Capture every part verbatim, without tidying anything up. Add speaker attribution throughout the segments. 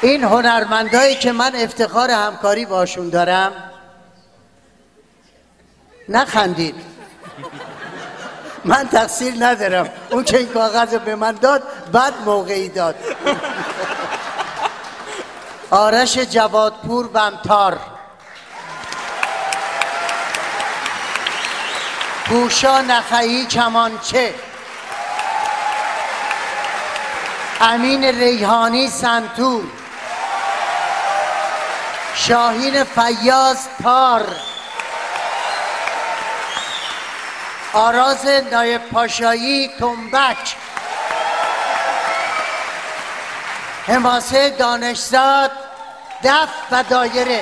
Speaker 1: این هنرمندایی که من افتخار همکاری باشون دارم، نخندید، من تقصیر ندارم، اون که این کاغذ رو به من داد بعد موقعی داد. آرش جوادپور بمتار، پوشا نخعی کمانچه، امین ریحانی سنتور، شاهین فیاض تار، آراز نایب پاشایی تنبک، حماسه دانشزاد دف و دایره.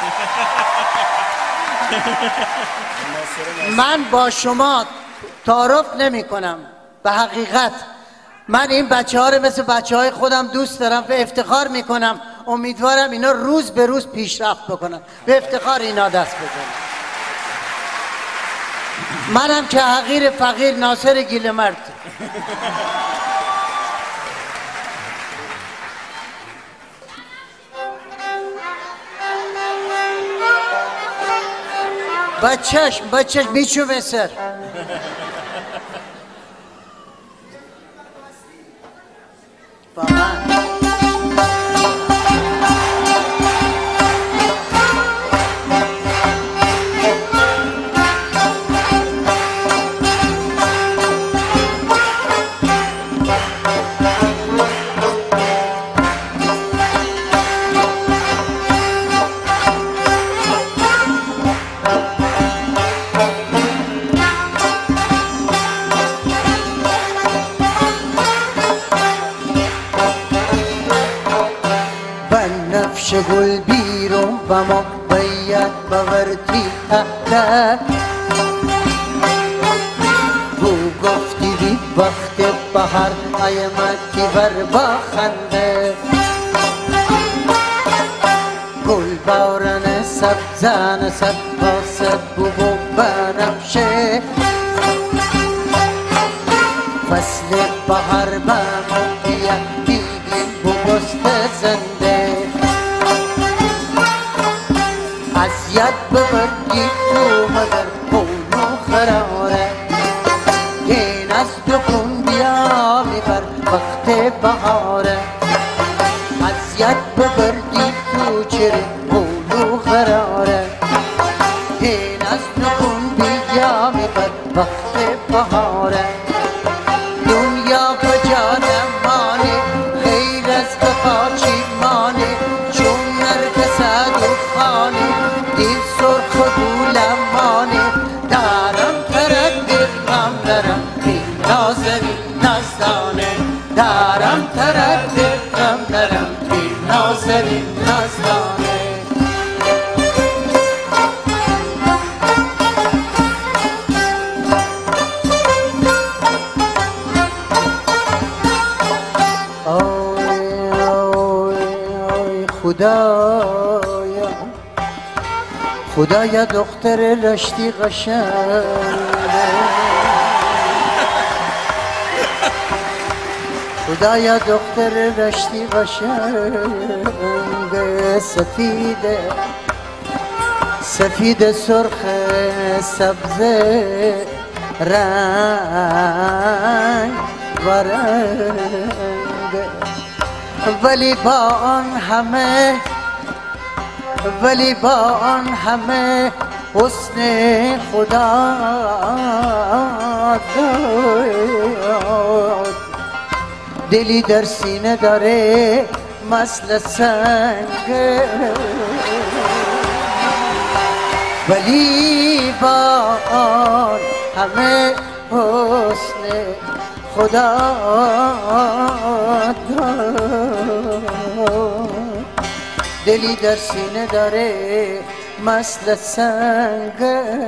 Speaker 1: من با شما تعارف نمی کنم، به حقیقت من این بچه ها رو مثل بچه های خودم دوست دارم و افتخار می کنم. امیدوارم اینا روز به روز پیشرفت بکنم، به افتخار اینا دست بزنم. منم که حقیر فقیر ناصر گیلمرد. بچهش بچهش بیچو بسر. واقعا گل بیرون و ما باید باورتی اهده بو گفتی بی وقت بهر آیمتی بر باخنده گل بارن سبزن سب باسد بو بو بنفشه فصل بهر بمو بیاد بیگین بو بست زنده ید ببردی تو مگر خونو خراره این از دکون بیا میبر وقت بهاره از ید ببردی تو چره خونو خراره این از دکون بیا میبر وقت بهاره دنیا بجا نمانه غیر از بخاچی مانه چون نرگسد و خانه دل سرخ و دولمانه دارم تردد غم دارم این نازنین نازدانه دارم تردد غم دارم این نازنین نازدانه آی آی آی خدا خدایا دختر رشتی قشنگه خدایا دختر رشتی قشنگه سفیده سفید سرخ سبز رنگ و رنگه ولی با آن همه ولی با آن همه حسن خدا داد دلی در سینه داره مثل سنگ ولی با آن همه حسن خدا داد دلی در سینه داره مثل سنگ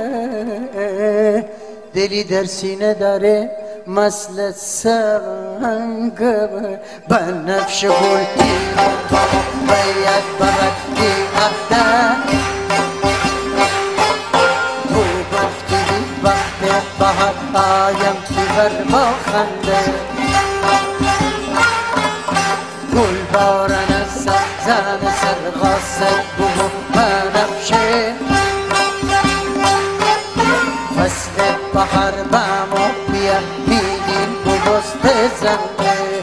Speaker 1: دلی در سینه داره مثل سنگ بنفش گلتی باید بردی اهده تو گفتی وقت بهر آیم که بر ما خنده گل بارن از سبزه سبو و بنفشه فصل بهار بامو بیا میگیم بوست زنده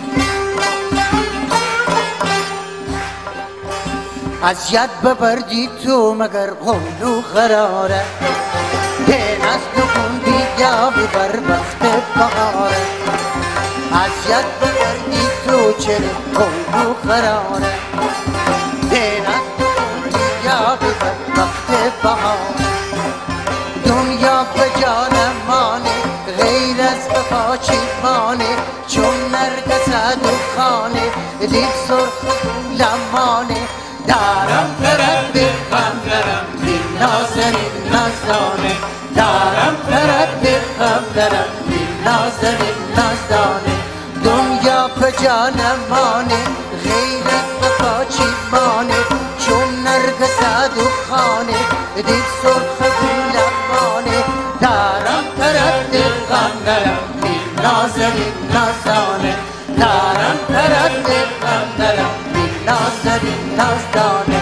Speaker 1: از ید ببردی تو مگر قولو قراره دین از نکن بیا ببر وقت بهاره از ید ببردی تو چرا قولو قراره دین از نکن بیا ببر وقت بهاره دنیا به جان مانه غیر از وفا چی مانه چون نرگس دخانه دل سرخ لمانه دارم پرد به غم درم بی نازنین نازدانه دارم پرد به غم درم بی نازنین نازدانه دنیا به جان مانه غیر از وفا چی مانه چون نرگس دخانه دل سرخ لمانه دارم پرد به غم درم بی نازنین نازدانه دارم پرد به غم درم بی نازنین نازدانه